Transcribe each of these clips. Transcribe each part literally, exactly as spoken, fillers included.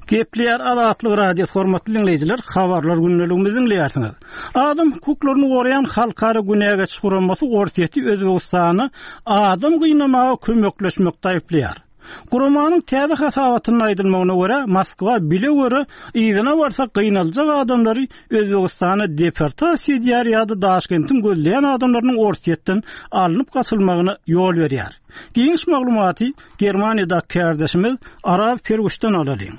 Gepleyer Azatlyk radio hormatly dinleyijiler, habarlar günneligimizi dinleýärsiňiz. Adam hukuklaryny gorayan halkara günäge çykurulmasy ortaýety Özbegistany adam gynamaga kömekleşmekde aýplaýar. Guramanyň täze hasabatyny aýdylmagyna görä, Moskwa bile görä, ýygyna barsa gynaljak adamlary Özbegistana deportasiýa edýär ýa-da Daşkentin gözleýän adamlarynyň ortaýetden alınıp gasylmagyna ýol berýär. Giňiş maglumaty Germaniýada kärdeşimiz Araz Fergustan alalyň.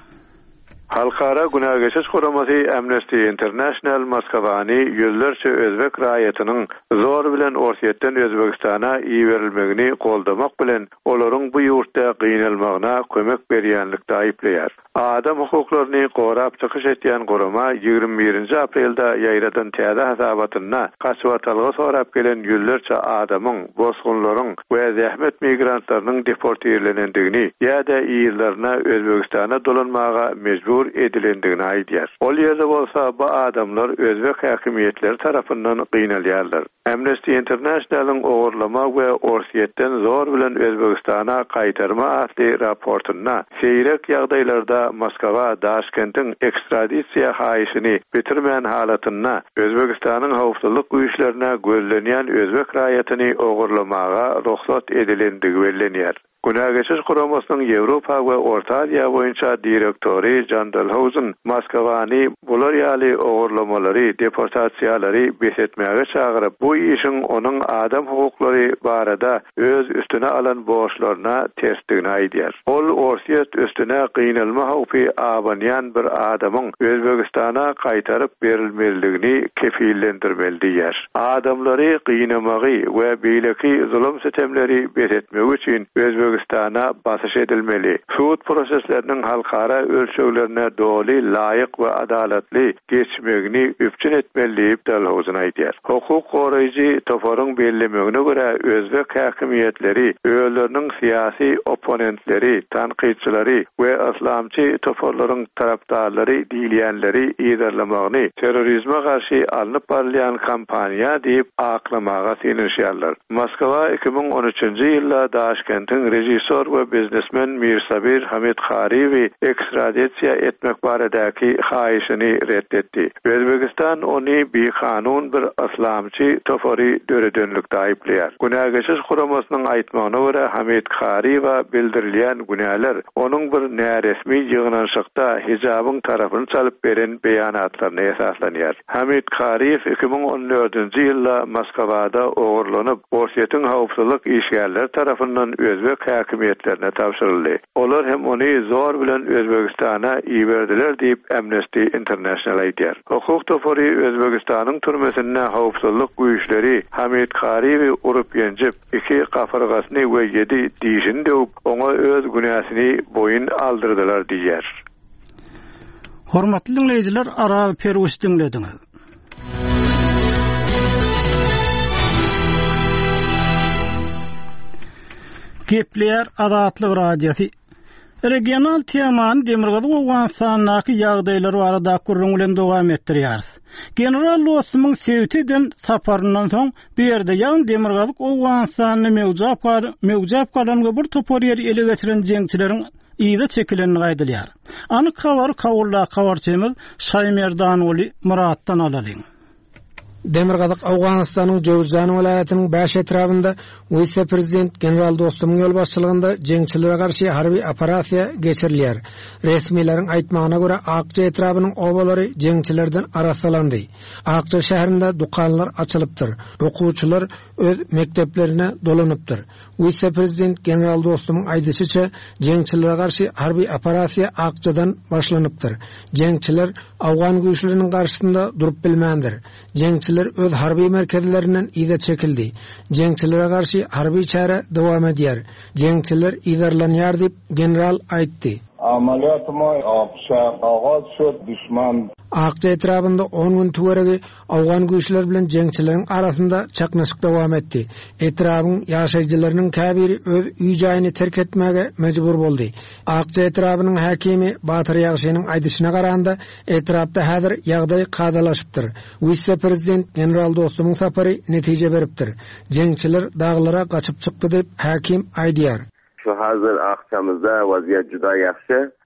Halkara Günägeçiş Guramasy Amnesty International Moskawany ýüllerçe özbek raýatynyň zor bilen ortaýetden Özbegistana iýerilmegini goldamak bilen olaryň bu ýurtda gynalmagyna kömek berýänlikde aýplaýar. Adam hukuklaryny gorap çykyş etýän Gurama ýygrimi birinji aprelda ýaýradan täze hasabatyna gaçwatalga sorap gelen ýüllerçe adamyň, bosgunlaryň we zähmet migrantlarynyň deportiýelendigini ýa-da ýyllaryna Özbegistana dolanmaga mejbur edilendigini aýdýar. Ol ýerde bolsa bu adamlar özbek häkimiýetleri tarapyndan gynalýarlar. Amnesty International'ın ogurlama we ortaýetden zor bilen Özbegistana gaýtarma atly raportyna seýrek ýagdaýlarda Moskwa Daşkentin ekstradisiýa haýyşyny bitirmän halatyna Özbegistanyň howpsuzlyk güýçlerine gözlenýän özbek raýatyny ogurlamaga ruhsat edilendigi bellenýär. Günägeçiş Guramasynyň Ýewropa we Orta Aziýa boýunça direktori Jan Dalhousen Moskawany bular ýaly ogurlamalary, deportasiýalary besetmäge çagyryp, bu işin onuň adam hukuklary barada öz üstüne alan boşlaryna tersdigini aýdýar. Ol ortaýet üstüne gynalma howpy abanýan bir adamyň Özbegistana gaýtaryp berilmeligini kefillendirmeli diýär. Adamlary gynamagy we beýleki zulüm sitemleri besetmek üçin Özbegistana Özbegistana basış edilmeli. Suud proseslerinin halkara ölçülerine doly, laýyk we adalatly geçmegini üpçün etmeli diýip Dalhousen aýdýar. Hukuk goraýjy toparyň bellemegine görä özbek häkimiýetleri öýleriniň syýasy oponentleri, tanqidçilari we islamçy toparlaryň tarapdarlary diýilýänleri ýerlemagyny terrorizme garşy alınıp barýan kampaniýa diýip aklamaga synynýarlar. Moskwa iki bin on üçinji ýylda Daşkentin rejissor we biznesmen Mirsabir Hamid Khariwi ekstradisiýa etmek baradaki haýyşyny reddetdi. Özbegistan ony bir kanun bir islamçy tofary döredönlükde aýplaýar. Günägeçiş Guramasynyň aýtmagyna görä Hamid Khariwa bildirilýän günäler onuň bir näresmi ýygnanşykda hijabyň tarapyny çalyp beren beýanatlaryna esaslanýar. Hamid Khariw iki bin on dördünji ýylda Moskawada ogurlanyp ortaýetin howpsuzlyk işgärleri tarapyndan özbek häkimiýetlerine tapşyryldy. Olar hem ony zor bilen Özbegistana iýerdiler diýip Amnesty International aýdýar. Hukuk tofary Özbegistanyň türmesine howpsuzlyk güýçleri Hamid Khariwi urup ýenjip, iki gafyrgasyny we ýedi diýişini döwüp, oňa öz günäsini boyun aldyrdylar diýär. Hormatly dinleyijiler, Araz Fergustan dinlediňiz. Gepleyer Azatlyk radiosi regional temany Demirgazyk Owganstanyňky ýagdaýlary barada gurrun dowam etdirýär. General Losmyň Sewtiden saparyndan soň bu ýerde ýan Demirgazyk Owganstanyny mewjap mewjap kalangy bir topar ýer ele geçiren jeňçileriň ýyda çekilenini gaýdylýar. Anyk habar kawulla kawarçymyz Şaýmerdan Oli Muratdan alalyň. Demirgazyk Awganistanyň Jowzan welaýatynyň baş etrabynda vice prezident general dostumyň ýol başçylygynda jeňçilere garşy harby operasiýa geçirilýär. Resmiýlerin aýtmagyna görä Akça etrabynyň obalary jeňçilerden arasalandy. Akça şäherinde dukanlar açylypdyr. Okuwçylar öz mekteplerine dolanypdyr. Vice prezident general dostumyň aýdysyça jeňçilere garşy harby operasiýa Akçadan başlanypdyr. Jeňçiler Awgan güýçleriniň garşysynda durup bilmändir. Jeňçiler öz harby merkezlerinden ýyda çekildi. Jeňçilere garşy harby çara dowam edýär. Jeňçiler ýerlenýär diýip general aýtdy. Ameliyatma Akça agaz şut düşman. Akça etrabında on gün tuvaragi Awgan güýçler bilen jeňçileriň arasynda çaknaşyk dowam etdi. Etrabyň ýaşaýjylarynyň käbiri öz üý jaýyny terk etmäge mejbur boldy. Akça etrabynyň häkimi Batyr Ýagşynyň aýdyşyna garanda etrapda häzir ýagdaý kadalaşypdyr. Vice prezident general dostumyň sapary netije beripdir. Jeňçiler daglara gaçyp çykdy diýip häkim aýdýar. Şu hazır Akçamızda vaziyet juda ýaxşy.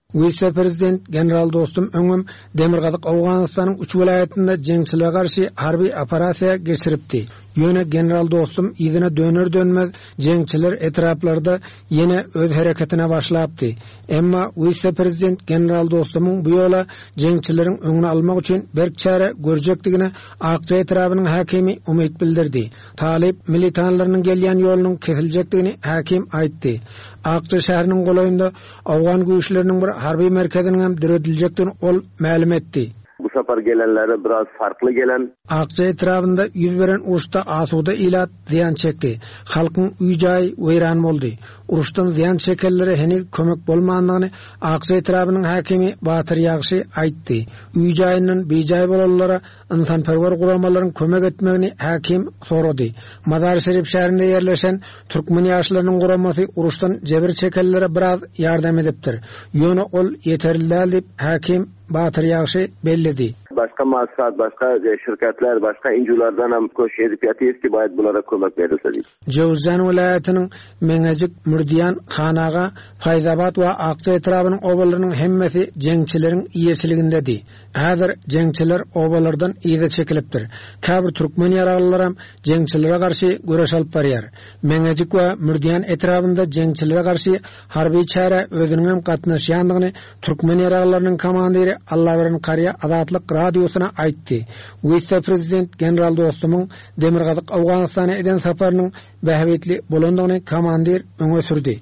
Vice Prezident General dostum Öňüm Demirgazyk Awganystanyň üç vilayetinde jeňçilere garşy harby operasiýa geçiripdi. Ýöne general dostum ýygyna döner dönmez jeňçiler etraplarda ýene öz hereketine başlapdy. Emma Vice Prezident general dostumyň bu ýola jeňçileriň öňüne almak üçin bir çare görjekdigine Akça etrabynyň hakimi umyt bildirdi. Talip militanlarynyň gelýän ýolunyň kesiljekdigini hakim aýtdy. Akça şäheriniň golaýynda Awgan güýçleriniň bir harby merkeziniň hem dürediljekdigini ol ma'lum etdi. Bu sefer gelenleri biraz farklı gelen. Akça etrafında yüz veren uruşta asuda ilat ziyan çekti. Halkın üy-jaý weýran boldy. Uruşdan ziyan çekenlere henüz kömek bolmandığını Akça etrafının hakimi Batyr Ýagşy aýtdy. Üy-jaýynyň bejaý bolanlara insanperwer guramalaryň kömek etmegini hakim sorady. Mazar Şerif şäherinde ýerleşen türkmen ýaşlarynyň guramasy uruşdan jebir çekenlere biraz ýardam edipdir. Ýöne ol ýeterli däl diýip hakim Batyr Ýagşy bellidi. Başka maksat, başka şirketler, başka injulardan hem koş edip yatıyız ki bayit bunlara kömek verilse deyip. Jowzjan vilayetinin Meňejik, Mürdiýan, Hanaga, Faýzabat we Akça etrafynyň obalarynyň hemmesi jeňçileriň iýeçiligindedi. Häzir jeňçiler obalardan ýygy çekilipdir. Käbir türkmen ýaraglylary hem jeňçilere garşy göreş alyp barýar. Meňejik we Mürdiýan etrafynda jeňçilere garşy harby çara özüniň hem gatnaşýandygyny türkmen ýaraglylarynyň komandiri Allahweren Qarya Azatlyk radiosuna aýtdy. Vice Prezident General dostumyň Demirgazyk Awganystana eden saparynyň bähwetli bolandygyny komandir öňe sürdi.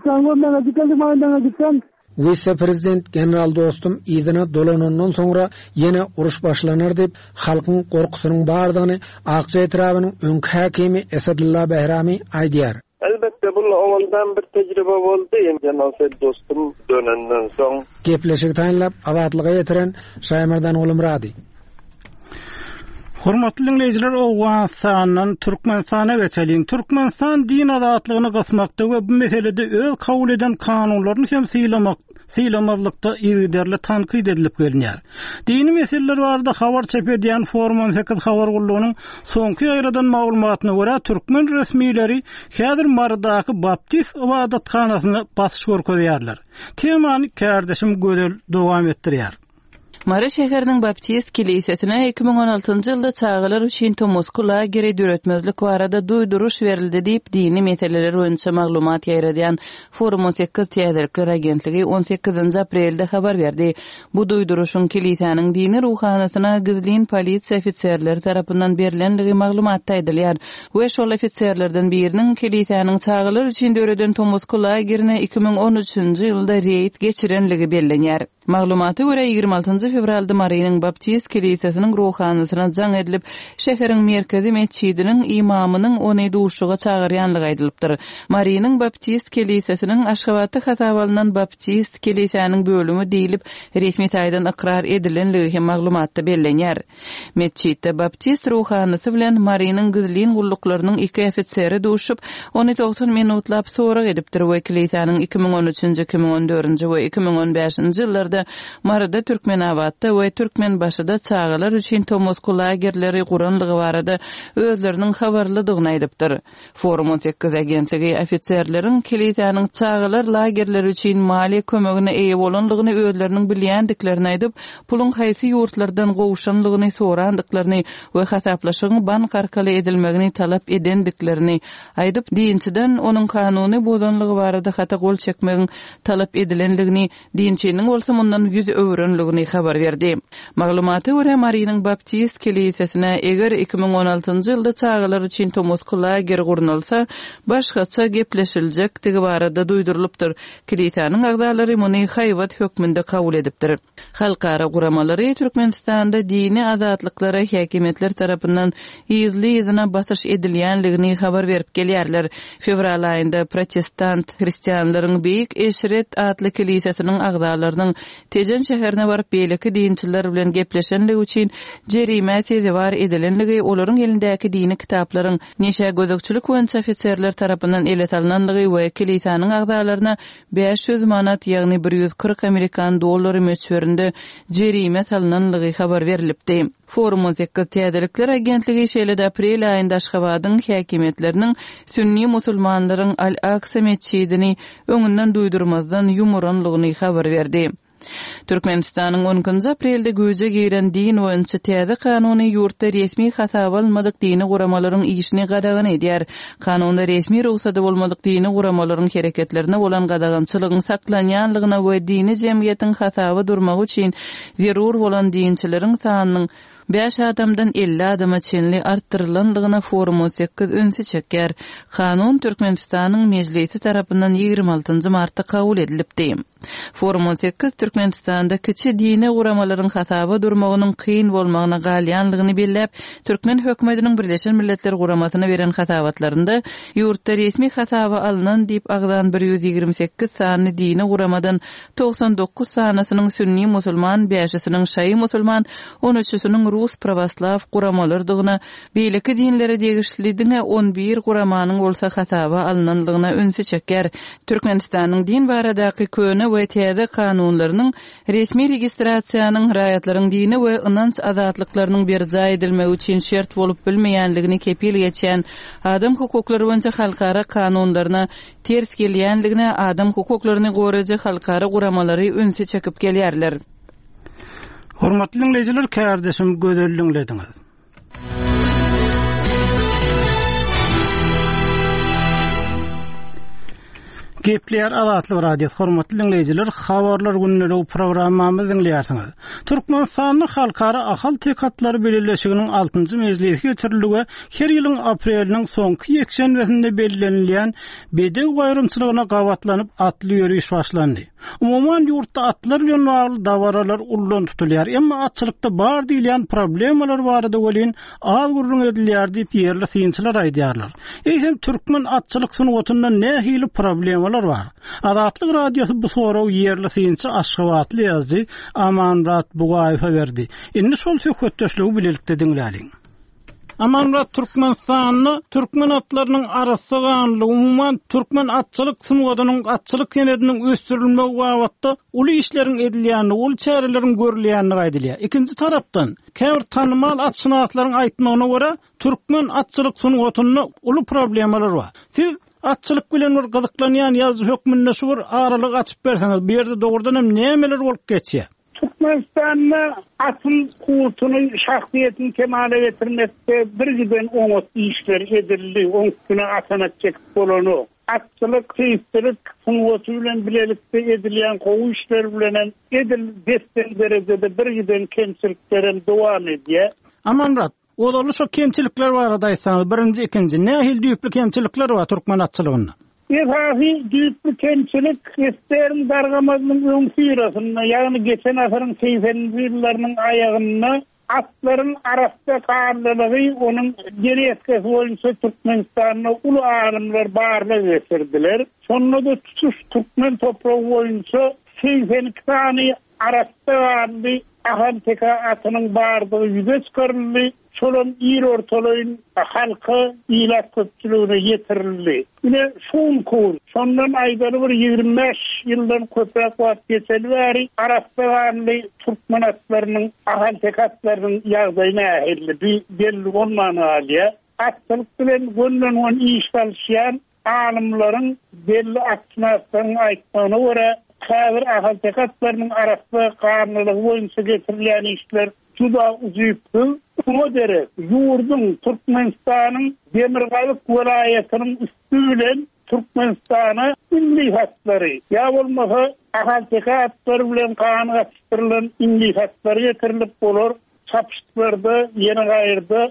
Vice Prezident General dostum ýygyna dolanandan soňra ýene uruş başlanar diýip halkyň gorkusynyň bardygyny Akça etrafynyň öňkü hakimi Esadulla Behrami aýdýar. Elbette bu ondan bir tecrübe oldu. General dostum dönenden soň gepleşik taýinlap azatlyga ýetiren Şaýmardan Ulumrady. Hormatly dinleýijiler, Awganystanyň Türkmenistana geçeliň. Türkmenistan din azatlygyny gasmakda we bu meselede öz kabul eden kanunlaryny hem sylamak sylamazlykda ýerlerle tanqid edilip gelýär. Dini meseleler barada habar çep edýän Forum sekiz habar gullugynyň soňky ýaýradan maglumatyna görä türkmen resmiýleri häzir Mardaky baptist ibadatxanasyny basyş görkezýärler. Temany kardeşim Gödel dowam etdirýär. Mara şäheriniň baptist kilisesine iki bin on altyncy ýylda çağılar üçin Tomosko lageri döretmezlik barada duýduruş berildi diýip dini meseleler boýunça maglumat ýaýradýan Forum sekiz teýdirlikler agentligi on sekizinji aprelde habar berdi. Bu duýduruşyň kiliseniň dini ruhanasyna gizlin polisiýa ofitserleri tarapyndan berilenligi maglumatda edilýär. We şol ofitserlerden biriniň kiliseniň çağılar üçin döreden Tomosko lagerine iki bin on üçinji ýylda reýit geçirenligi bellenýär. Maglumaty görä ýygrimi altyncy fevralda Mariýanyň Baptist kilisesiniň ruhanasyna jaň edilip, şäheriň merkezi mesçidiniň imamynyň ony duşuga çagyrýanlygy aýdylypdyr. Mariýanyň Baptist kilisesiniň Aşgabatda hasabalynan Baptist kilisesiniň bölümi diýilip, resmi taýdan ikrar edilenligi hem maglumatda bellenýär. Mesçidde Baptist ruhanasy bilen Mariýanyň gizlin gulluklarynyň iki ofitseri duşup, ony doksan minutlap sorak edipdir. We kilisesiniň iki bin on üçinji iki bin on dördünji we iki bin on beşinji ýyllarda Marada Türkmenawatda we Türkmenbaşyda çağılar üçin Tomosko lagerleri guranlygy barada özleriniň habarlydygyny aýdypdyr. Forum on sekiz agentligi ofitserleriň kiliseniň çağılar lagerleri üçin mali kömegine eýe bolanlygyny özleriniň bilýändiklerini aýdyp, pulun haýsy ýurtlardan gowuşanlygyny sorandyklaryny we hasaplaşygyň bank arkaly edilmegini talap edendiklerini aýdyp, dinçiden onuň kanuny bozanlygy barada hata gol çekmegiň talap edilenligini, dinçiniň bolsa mundan yüz öwrenligini habar berdi. Maglumaty görä Mariýanyň Baptist kilisesine eger iki bin on altyncy ýylda çağılar üçin Tomosko lager gurnalsa, başgaça gepleşiljekdigi barada duýdurylypdyr. Kiliseniň agzalary muny haýwat hökmünde kabul edipdir. Halkara guramalary Türkmenistanda dini azatlyklara häkimetler tarapyndan ýyzly ýyzyna basyş edilýänligini habar berip gelýärler. Fevral aýynda protestant hristiýanlaryň Beýik Eşret adly kilisesiniň agzalarynyň Tejen şäherine baryp beýleki dinçiler bilen gepleşenligi üçin jerime tezewar edilenligi, olaryň elindäki dini kitaplaryň neşe gözükçülük boýunça ofitserler tarapyndan elet alınanlygy we kilisanyň agzalaryna beş yüz manat, ýagny bir yüz kırk Amerikan dollary möçberinde jerime salynanlygy habar berilipdi. Forumun Sekreterlikler Agentligi şeýle aprel aýynda Aşgabatyň häkimetleriniň sünni musulmanlaryň Al-Aqsa meçidini öňünden duýdurmazdan ýumuranlygyny habar berdi. Türkmenistanyň onuncu aprelde göje giren din boýunça täze kanuny ýurtda resmi hasaba almadyk dini guramalaryň işini gadagan edýär. Kanunda resmi ruhsata bolmadyk dini guramalaryň hereketlerine bolan gadagançylygyň saklanýanlygyna we dini jemgyýetiň hasaba durmagy üçin zerur bolan dinçileriň sanynyň beş adamdan elli adama çenli artdyrylandygyna Forum on sekiz önsü çeker. Kanun Türkmenistanyň meclisi tarapyndan ýygrimi altynjy martda kabul edilipdi. Forum on sekiz Türkmenistanda kiçi dini guramalaryň hasaba durmagynyň kyn bolmagyna galýanlygyny belläp, Türkmen hökümetiniň Birleşen Milletler Guramasyna beren hasabatlarynda ýurtda resmi hasaba alynan diýip agdan bir yüz ýygrimi sekiz sany dini guramadan toksan dokuz sanasynyň sünni musulman, beşisiniň şaý musulman, on üçüsiniň Rus pravoslav guramalardygyna, beýleki dinlere degişlidiňe on bir guramanyň bolsa hasaba alynanlygyna önsü çeker. Türkmenistanyň din baradaky köne we täze kanunlarynyň resmi registrasiýanyň raýatlaryň dini we ynanç azatlyklarynyň berja edilmegi üçin şert bolup bilmeýänligini kepil geçen adam hukuklary boýunça halkara kanunlaryna ters gelýänligine adam hukuklaryny goraja halkara guramalary önsü çekip gelýärler. Hormatly dinleyijiler, kardeşim gözelliňlediňiz. Gepler Azatlyk Radiosu hormatly dinleyijiler, habarlar günleri programmamyzy dinleýärsiňiz. Türkmenistanyň halkara ahal tekatlary belirleşiginiň altynjy mejlisi geçiriligi her ýylyň apreliniň soňky ýekşenbesinde belgilenilýän bedew gaýrymçylygyna gawatlanyp atly ýöriş başlandy. Umuman ýurtda atlar bilen bagly dawaralar ullan tutulýar, emma atçylykda bar diýilen problemalar barada welin az gurrun edilýär diýip ýerli synçylar aýdýarlar. Eýsem türkmen atçylyk sunwatynda nähili problemalar var. Azatlyk radiosu bu soraw ýerli synçy Aşgabatly ýazdy Amanrat Bugaýew berdi. Indi şol söhbetdeşligi bilelikde diňläliň. Amanrat Türkmenistanyny türkmen atlarynyň arasy ganly umuman türkmen atçylyk sunwadynyň atçylyk senediniň ösdürilmegi wagtda uly işleriň edilýäni, uly çäreleriň görülýänini gaýdylýar. Ikinji tarapdan käbir tanymal atçylaryň aýtmagyna görä türkmen atçylyk sunwatyny uly problemalar bar. Siz atçylyk bilen bir gyzyklanýan ýazgy hökmünde şur aralyk açyp berseňiz, bu ýerde dogrudan hem nämeler bolup geçýär? Türkmenistan'da atın kurtunun şahsiyetini kemale getirmekte bir giden on işler edildi. on güne atanat çekip bolonu. Atçılık, teyitçilik, sunwatı bilen bilelikte edilýän gowy işler bilen edil destek derecede bir giden kemçiliklerim dowam edýär. Amanrat, olaly şo kemçilikler barada aýtsaňyz, birinji, ikinji, nähil düýpli kemçilikler bar türkmen atçylygynda? Esafi düýpli kemçilik isterin dargamazlygyň öňsüýrasynda, ýagny geçen asyryň seksenji ýyllarynyň aýagyna atlaryň arasynda garlylygy onuň geretkesi boýunça Türkmenistanyň uly alymlar barlyk getirdiler. Şonda da tutuş türkmen topragy boýunça seksen iki sany arasynda garly ahal teka atynyň bardygy ýüze çykaryldy. Şolun ýer ortalaýyn halky ýylak köpçüligine ýetirildi. Ine şol kol, şondan aýdary bir ýygrimi beş ýyldan köpek wagt geçelbäri arasynda türkmen atlarynyň ahal tekatlarynyň ýagdaýyna ähildi. Belli bolmany alýa. Atçylyk bilen gönlen iş başlaýan alymlaryň belli akçylaryň aýtmagyna görä, käbir ahal tekatlarynyň arasynda garlylygy boýunça getirilýän işler juda uzýupdy. Şuna gerek, yurdun Türkmenistanyň Demirgalyk welaýatynyň üstü bilen Türkmenistana milli haklary, ýa bolmasa ahal tekatlar bilen ganygatyrylan milli haklary getirilip bolar. Çapıştırdı, yeni gaýyrdy,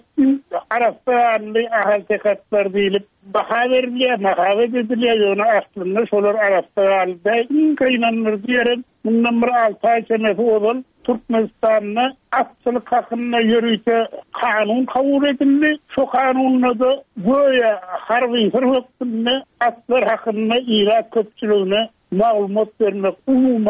arasynda ahal tekatlar diýilip baha berilýär, mahavet edilýär, ýöne aslynda şolar arasynda gaýnanlar diýerim. Bundan bir altı ay senesi ol, Türkmenistanyň atçylyk hakyna ýörüýse kanun kabul edildi. Şo kanunna da goýa harby hökmünde atlar hakyna ýyla köpçüligine maglumat bermek umuman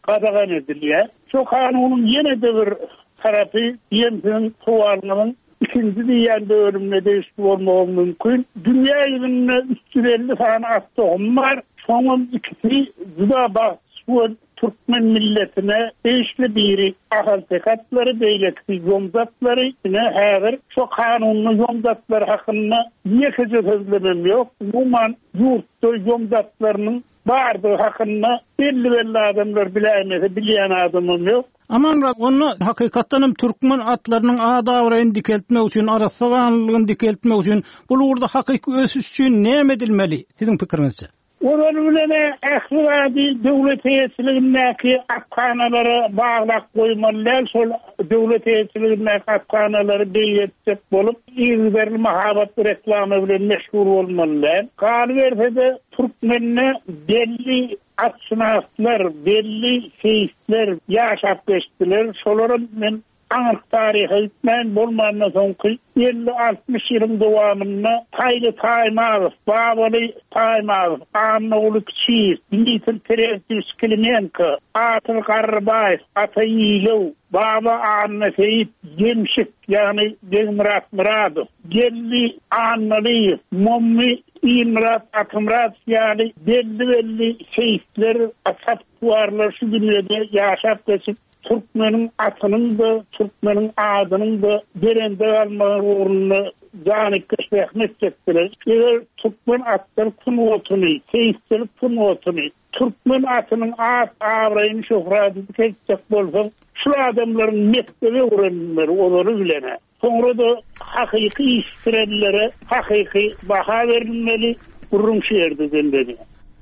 qadağan edilýär. Şu kanunyň ýene de bir tarapy ýemden tuwarlaryň ikinji diýende ölümle değişik bolmagy mümkin. Dünýä ýüzünde üç yüz elli sany atdygym bar. Şoňun ikisi juda bas Türkmen milletine beşli biri ahal tekatları beylekti yomzatları yine her şu kanunlu yomzatlar hakkında yekece sözlemem yok. Umuman yurtta yomzatlarının vardığı hakkında belli belli adamlar bilemedi, bilen adamım yok. Aman onu hakikaten Türkmen atlarının adavrayn dikeltmek için, arasağanlığın dikeltmek için, bu urda hakiki ösüş için ne edilmeli? Sizin fikrinizce? Onun bilene ehli devlet heyetçiliğindeki akkanaları bağlak koymalılar, sol devlet heyetçiliğindeki akkanaları beyyetecek bolup, İzmirli mahabat reklamı bile meşhur olmalılar. Kalverse de Türkmenine belli atsınaflar, belli seyisler yaşap geçtiler. Soların men Anık tarihi itmen bolmanına soňky elli altmış ýylyň dowamynda Taýly Taýmazow, Babaly Taýmazow, Annoğlu Kiçir, Dimitrij Terentьевич, Atıl Garbaýew, Ataýylow, Baba Anna Seyit, Gemşik, yani Degmurat Muradow, Gelli Annalyýew, Mommy İmrat Atımrat, yani belli belli seyitler, asap tuvarlar şu dünýede ýaşap geçip Türkmenin atının da, Türkmenin adının da derende almağı uğruna canı kışbehmet ettiler. Eğer Türkmen atları kun otunu, seyisleri kun otunu, Türkmen atının at avrayını şofradı kesecek bolsa, şu adamların mektebi uğranları onları bilene. Sonra da hakiki iştirellere, hakiki baha verilmeli, urun şehirde dendeni.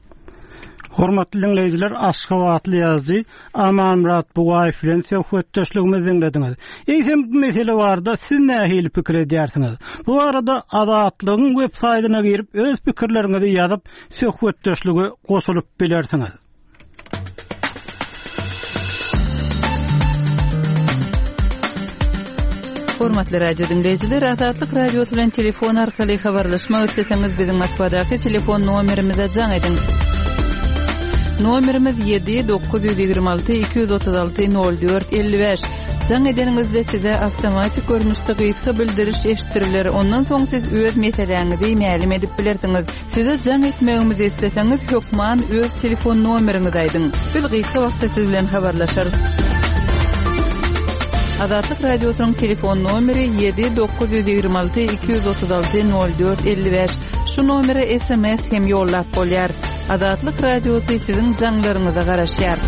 Hormatly dinleyijiler, Aşgabatly ýazy Aman Murat Bugaýew bilen söhbetdeşligimizi dinlediňiz. Eýsem bu mesele barada siz nähili pikir edýärsiňiz? Bu arada Azatlygyň web saýtyna girip öz pikirleriňizi ýazyp söhbetdeşlige goşulyp bilersiňiz. Hormatly radio dinleyijiler, Azatlyk radio bilen telefon arkaly habarlaşmak isteseňiz biziň Moskvadaky telefon nomerimize jaň edin. Nomerimiz yedi dokuz yüz ýigirme alty iki yüz otuz alty nol dört elli beş. Jaň edeningizde size awtomatik görnüşde gysga bildiriş eşitdiriler. Ondan soň siz öz meseleňizi ma'lum edip bilersiňiz. Size jaň etmegimizi isteseňiz hökman öz telefon nomeriňizi aýdyň. Biz gysga wagtda siz bilen habarlaşarys. Azatlyk radiosynyň telefon nomeri yedi dokuz yüz ýigirme alty iki yüz otuz alty nol dört elli beş. Şu nomere S M S hem ýollap bolýar. Azatlyk radiosy siziň jaňlaryňyza garaşýar.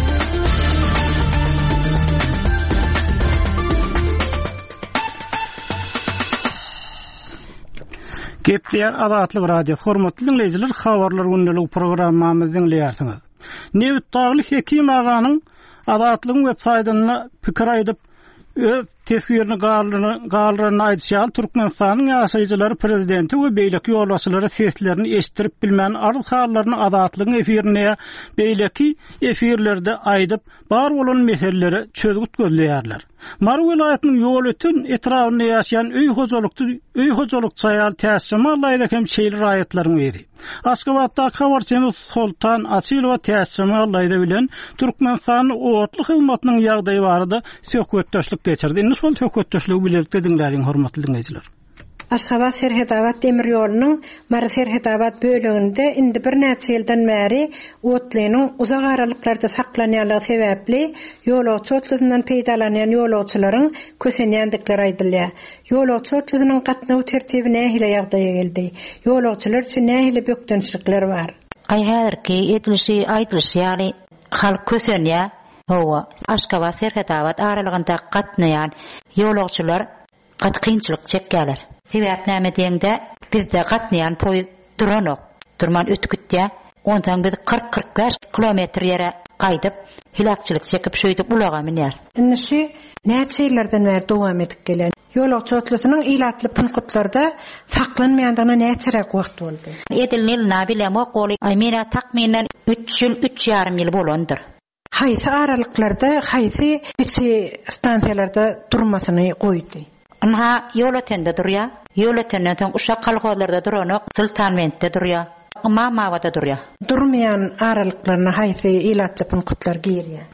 Gepler Azatlyk radio hormatly dinleyijiler, habarlar gündälik programmamyzy dinleýärsiňiz. Newt Dagly Hekim aganyň Azatlygyň web saýtyna pikir aýdyp öz tesbirini galryny aýdýar. Türkmenistanyň ýaşaýjylary prezidenti we beýleki ýolbaşçylary seslerini eşitdirip bilmän arz hallaryny Azatlygyň efirine beýleki efirlerde aýdyp bar bolan meseleleri çözgüt gözleýärler. Mar welaýatynyň ýol ötün etrawyny ýaşaýan öý hojulukdy, öý hojuluk çaýal täsirme aýdyk hem şeýle raýatlaryň biri. Aşgabatda habarçymyz Sultan Asylow täsirme aýdy bilen Türkmenistanyň owatly hyzmatynyň ýagdaýy barada söhbetdeşlik geçirdi. Indi şol söhbetdeşligi bilerek dinläriň hormatly dinleyijiler. Aşgabat Serhetabat demir ýolunyň Mara Serhetabat bölегinde indi bir näçe ýyldan bäri otlynyň uzak aralyklarda saklanýanlygy sebäpli ýolagçy otlysyndan peýdalanýan ýolagçylaryň kösenýändikleri aýdylýar. Ýolagçy otlysynyň gatnaw tertibine hile ýagdaýa geldi. Ýolagçylar üçin nähili bökdençlikler bar. Ay häzirki etmişi aýdylýar, ýani halk kösenýär. Howa Aşgabat Serhetabat aralygynda gatnaýan ýolagçylar gat kynçylyk çekýärler. Sebäp näme diýende bizde gatnaýan poýuz duranok. Durman ötükitde ondan biz kırk kırk beş kilometr ýere gaýdyp hilakçylyk çekip şöýdip ulaga minýär. Inşi näçe ýyllardan bäri dowam edip gelen ýolagçy otlysynyň ilatly punktlarda saklanmaýandygyna näçerek wagt boldy. Edilnil nabilem okoly aýmena takminden üç ýyl üç ýarym ýyl bolandyr. Haýsy aralyklarda, haýsy içi stansiýalarda durmasyny goýdy. Anha ýol ötende durýar. Ýol ötenden soň uşak kalgalarda duranok Sultanmentde durýar. Mamawada durýar. Durmayan aralıklarına haýsy ilatly punktlar girýär.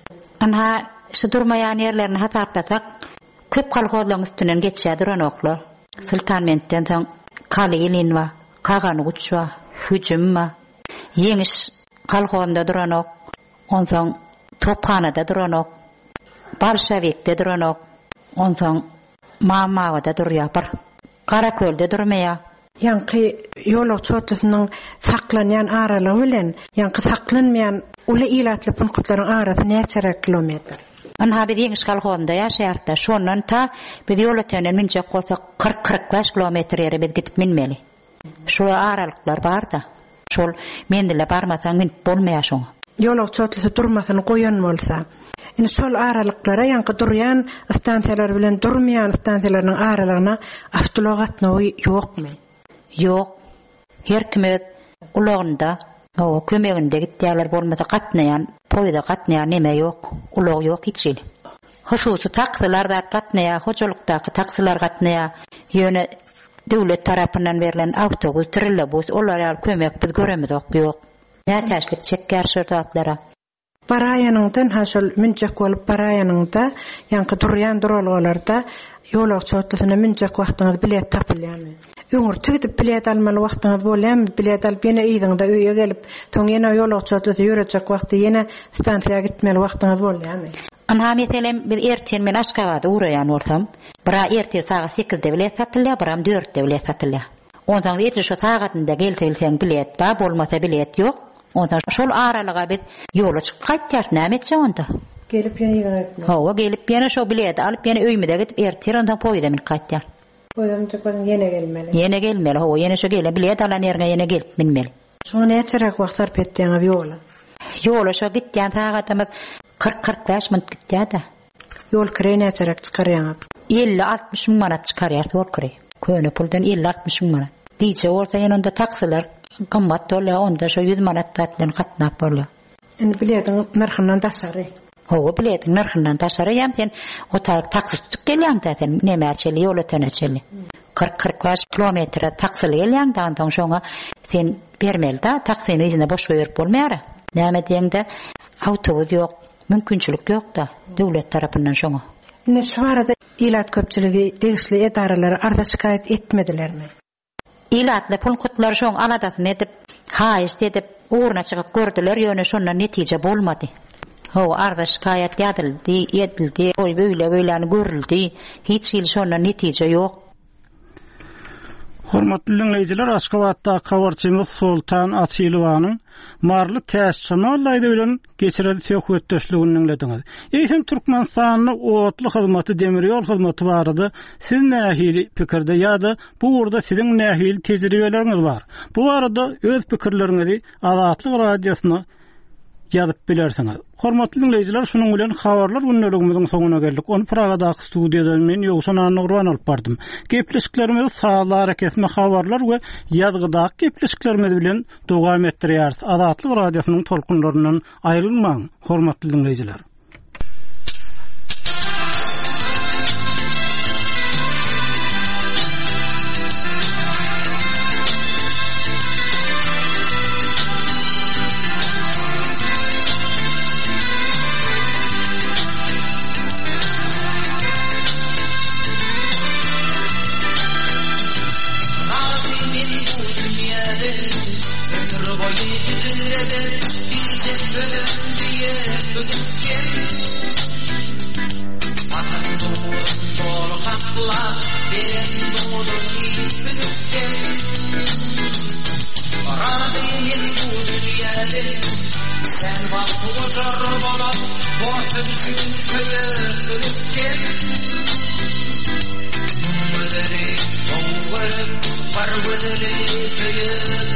Anha şu durmayan yerlerini hatırlatsak köp kalkozlaryň üstünden geçýär duranoklar. Sultanmentden soň Kalilin we Kagan uçwa, hüjüm we Yeňiş kalkozunda duranok, on soň Tophanada duranok, Bolşewikde duranok, on soň Mamawada durýar. Karakölde durmaýar. Yankı yolu çotlusunun saklanyan aralığı bilen yankı saklanmayan ulu ilatlı punktların arası neçe kilometr? Anha bir Yeňiş kalkozunda ýaşaýarda. Şondan ta bir yol ötenden minje bolsa kırk kırk beş kilometr ýere biz gidip minmeli. Şu aralyklar bar da. Şol mendile barmasaň min bolmaýar şoň. Yolu çotlusu durmasyny goýan bolsa, indi şol aralyklara yankı durýan stansiýalar bilen durmaýan stansiýalaryň aralygyna avtolog gatnawy ýokmy? Ýok. Her kim ulagynda, o kömeginde gitýärler bolmasa gatnaýan, poýda gatnaýan neme ýok. Ulag ýok hiç. Hususy takslarda gatnaýar, hojalykdaky takslar gatnaýar, ýöne döwlet tarapyndan berilen awtobus, trolleybus, olar ýaly kömek biz göremizok ýok. Näçäçlik çekär şertatlara. Paraýanyňdan haşol minjek bolup paraýanyňda ýanky durýan duralgalarda ýolak çotlusyna minjek wagtyňyz bilet tapylýarmy? Öňür tügidip bilet almaly wagtyňyz bolýarmy? Bilet alyp ýene ýygyňda öýe gelip, toň ýene ýolak çotlusy ýörejek wagty ýene stansiýaga gitmeli wagtyňyz bolýarmy? Anha meselem bir erten men Aşgabatda uraýan bolsam, bira erten saat sekizde bilet satylýar, biram dörtde bilet satylýar. Ondan ýetmiş şu saatynda gelseň bilet ba bolmasa bilet ýok. Ondan şol aralyga biz ýola çykyp gaýtýar, näme etjek onda? Gelip ýene ýygyp. Hawa gelip ýene şo bilet alyp ýene öýmede gidip erten ondan poýda min gaýtýar. Poýdam çykýan ýene gelmeli. Ýene gelmeli, hawa ýene şo gele bilet alan ýerge ýene gelip minmeli. Şoňa näçerek wagt sarp etdiňiz ýola? Ýola şo gitýän saatymyz kırk kırk beş minut gitýär da. Ýol kire näçerek çykarýaňyz? elli altmış miň manat çykarýar ýol kire. Köne puldan elli altmış miň manat. Diýje bolsa ýene onda taksiler qymmat bolýar, onda şo yüz manatdan gatnap bolýar. Indi biletiň narhyndan taşary. Hawa biletiň narhyndan taşary ýam sen o taksi tutup gelýän täten näme açely ýol öteneçeli. kırk kırk beş kilometr taksily gelýän da ondan şoňa sen bermeli da taksini ýygyna boş berip bolmaýar. Näme diýende awtobus ýok, mümkinçilik ýok da döwlet tarapyndan şoňa. Indi şu arada ilat köpçüligi degişli edaralary arda şikayet etmedilermi? İlatly punktlar şoň aladasyny edip, haýyş edip, uğruna çykyp gördüler, ýöne şondan netije bolmady. Hawa arda şikayet ýadyldy, edildi, oý böyle böyleni görüldi, hiç hil şondan netije ýok. Hormatly dinleýijiler, Aşgabatda kawarçymyz Sultan Açylowanyň marly täsirçimalydy bilen geçireli söhbetdeşligini dinlediňiz. Eýhem Türkmenistanyň otly hyzmaty, demir ýol hyzmaty barada siz nähili pikirde ýa-da bu urda siziň nähili tejribeleriňiz bar? Bu arada öz pikirleriňizi Azatlyk radiosyna ýazyp bilersiňiz. Hormatly dinleýijiler, şunuň bilen habarlar günneligimiziň soňuna geldik. Onu Pragadaky studiýadan men Ýogsan Anurwan alyp bardym. Gepleşiklerimiz sağlar kesme habarlar we ýazgydaky gepleşiklerimiz bilen dowam etdirýäris. Azatlyk radiosynyň tolkunlaryndan aýrylmaň, hormatly dinleýijiler. Parvadale